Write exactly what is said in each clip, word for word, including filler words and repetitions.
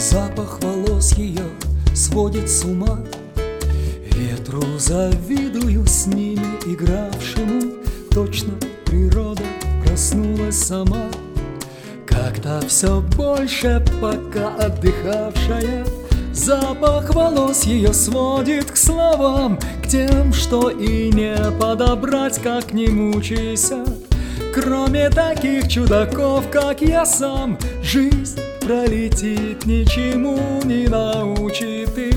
Запах волос ее сводит с ума. Ветру завидую с ними игравшему. Точно природа проснулась сама. Как-то все больше пока отдыхавшая. Запах волос ее сводит к словам, к тем, что и не подобрать, как не мучайся. Кроме таких чудаков, как я сам, жизнь пролетит, ничему не научит их.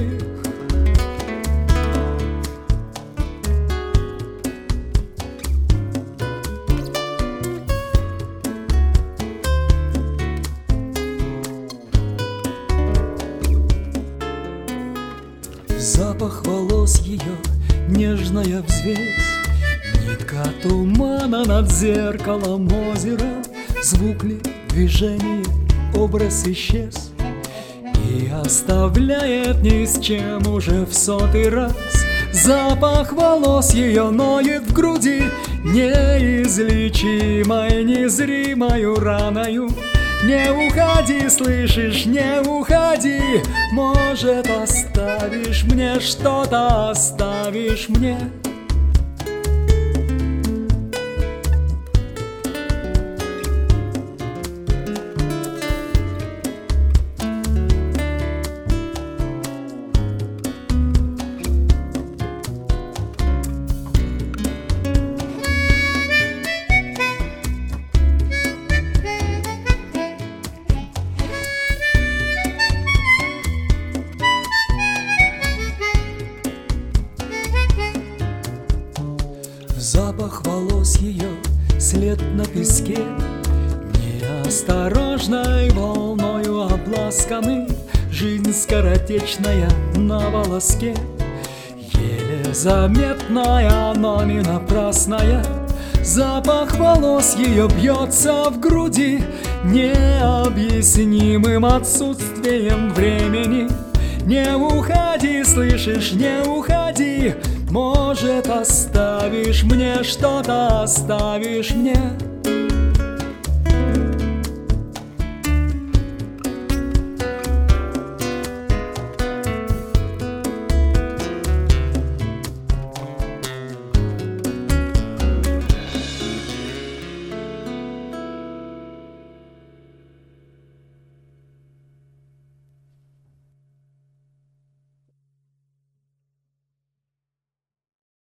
Запах волос ее, нежная взвесь, нитка тумана над зеркалом озера. Звук ли, движение, образ исчез и оставляет ни с чем уже в сотый раз. Запах волос ее ноет в груди неизлечимой, незримою раною. Не уходи, слышишь, не уходи. Может, оставишь мне что-то, оставишь мне. Запах волос ее, след на песке, неосторожной волною обласканы. Жизнь скоротечная на волоске, еле заметная, но не напрасная. Запах волос ее бьется в груди необъяснимым отсутствием времени. Не уходи, слышишь, не уходи. Может, оставишь мне что-то, оставишь мне.